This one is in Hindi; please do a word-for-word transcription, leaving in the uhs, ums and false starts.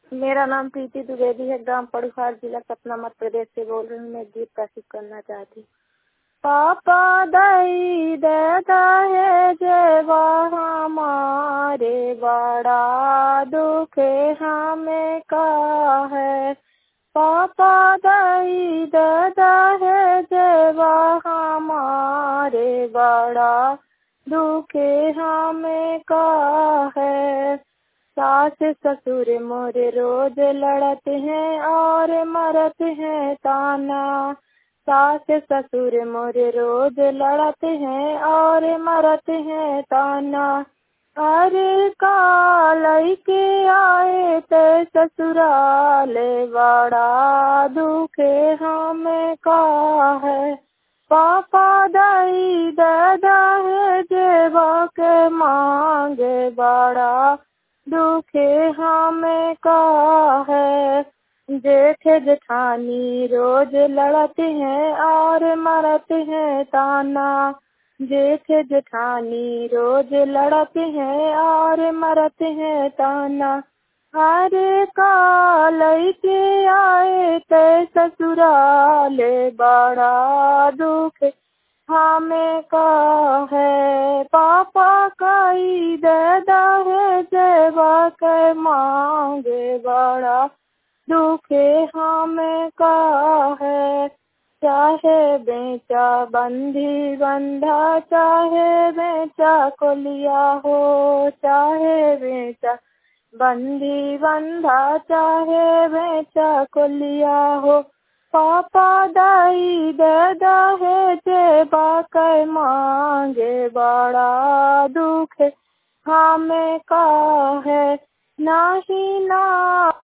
मेरा नाम प्रीति द्विवेदी है, ग्राम पड़ुखार, जिला सतना, मध्य प्रदेश से बोल रही हूँ। मैं गीत प्रस्तुत करना चाहती हूँ। पापा दई देता है जेवा हमारे, बड़ा दुख हमें का है। पापा दई देता है जेवा हमारे, बड़ा दुख हमें का है। सास ससुर मोरे रोज लड़ते हैं और मरते हैं ताना। सास ससुर मोरे रोज लड़ते हैं और मरते हैं ताना। अरे काल के आए ते ससुराल, बड़ा दुख हमें का है। पापा दाई दादा है जेवा के मांगे, बड़ा दुखे हमें का है। जेठ जेठानी रोज लड़ते हैं और मरते हैं ताना। जेठ जेठानी रोज लड़ते हैं और मरते हैं ताना। अरे काल के आए ते ससुराल, बड़ा दुख हमें का है। पापा कई दादा है जेवा के मांगे, बड़ा दुखे हमें का है। चाहे बेचा बंधी बंधा, चाहे बेचा कोलिया हो। चाहे बेचा बंधी बंधा, चाहे बेचा कोलिया हो। पापा दाई दादा है जेबा के मांगे, बड़ा दुख हमें का है। नाही ना